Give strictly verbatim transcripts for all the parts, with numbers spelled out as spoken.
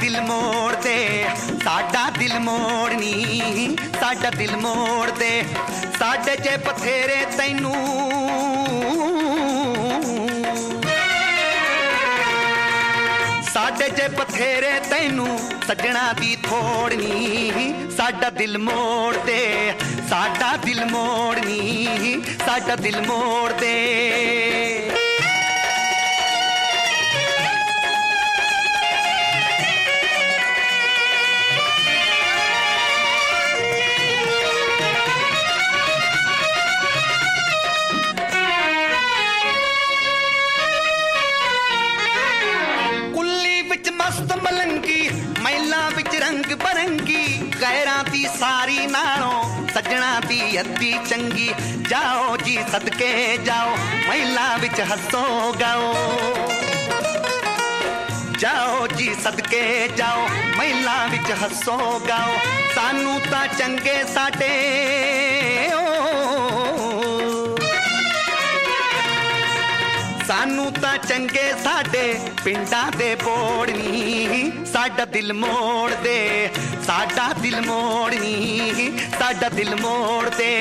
दिल मोड़ दे, साडा दिल मोड़नी, साडा दिल मोड़ दे। साडे च बथेरे तैनू साडे च बथेरे तैनू सजना दी थोड़नी, साडा दिल मोड़ दे, साडा दिल मोड़नी, साडा दिल मोड़ दे। मस्त मलंगी महिला विच रंग बरंगी, गैरां दी सारी नालों सजना दी अद्धी चंगी। जाओ जी सदके जाओ, महिला विच हसो गाओ, जाओ जी सदके जाओ, महिला विच हसो गाओ। सानू तां चंगे साडे सानू तां चंगे साडे पिंडां दे बोड़नी, साडा दिल मोड़ दे, साडा दिल मोड़नी, साडा दिल मोड़ दे।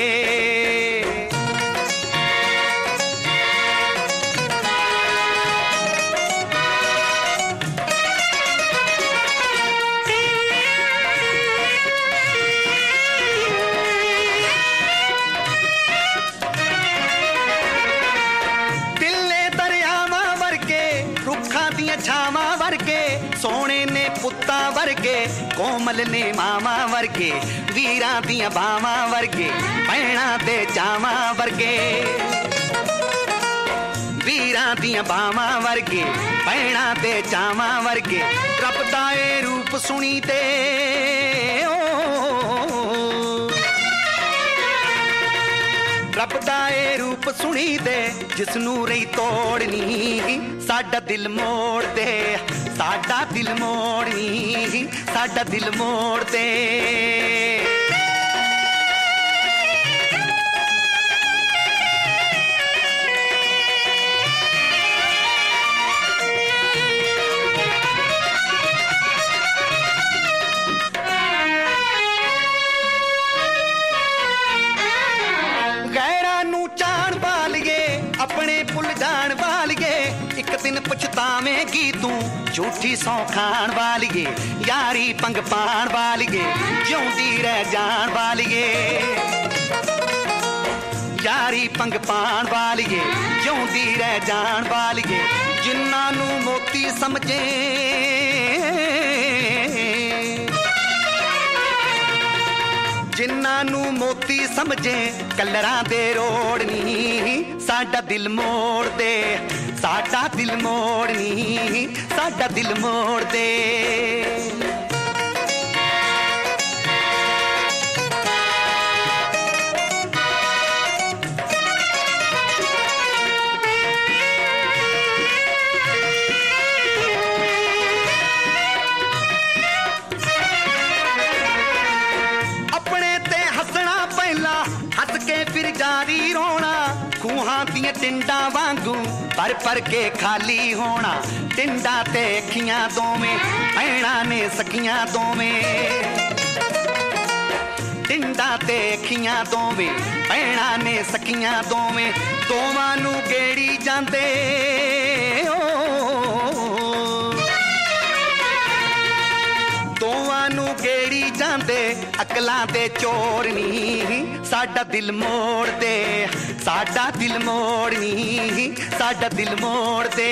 छावा वर्गे सोने ने पुत्ता वर्गे, कोमल ने मामा वर्गे, वीरां दियां बावां वर्गे, भैणां दे जावां वर्गे, वीरां दियां बावां वर्गे, भैणां दे जावां वर्गे। रब दा ए रूप सुनी ते रब दा ए रूप सुनी दे, जिसनू रही तोड़नी, साडा दिल मोड़ दे, साडा दिल मोड़नी, साडा दिल मोड़ दे। अपने भुल जान वालिए, एक दिन पछतावेंगी तू झूठी सौ खान वालिए। यारी पंग पान वालिए, जिउंदी रह जान वालिए, यारी पंग पान वालिए, जिउंदी रह जान वालिए। जिन्ना नू मोती समझे जिन्ना नू मोती समझे, कलरां दे रोड़नी, साडा दिल मोड़ दे, साडा दिल मोड़नी, साडा दिल मोड़ दे। फिर जारी रोना, खूहां दियां टिंडा वांगू पर पर के खाली होना। टिंडा ते अखियां दोवें भैणां ने सखियां दोवें, टिंडा ते अखियां दोवें भैणां ने सखियां दोवें। दोवां नू गेड़ी जांदे दोवां नू गेड़ी जांदे, अकलां दे चोरनी, साडा दिल मोड़ दे, साडा दिल मोड़नी, साडा दिल मोड़ दे।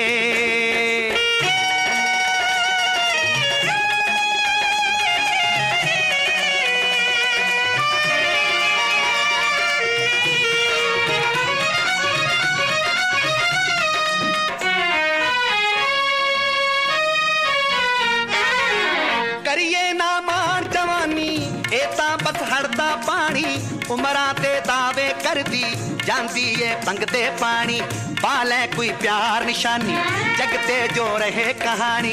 करिए ना मान जवानी, ए तां बस हड़दा पानी। उमरां ते दावे करदी जांदी ए पंगदे पानी। पालै कोई प्यार निशानी, जगते जो रहे कहानी।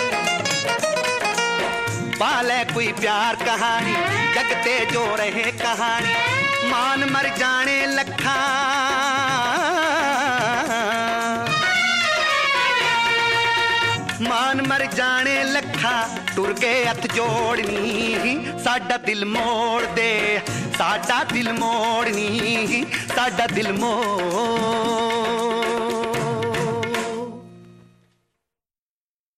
पालै कोई प्यार कहानी, जगते जो रहे कहानी। मान मर जाने लखा मान मर जाने लखा टुर के हथ जोड़नी साडा दिल मोड़ दे साडा दिल मोड़नी साडा दिल मोड़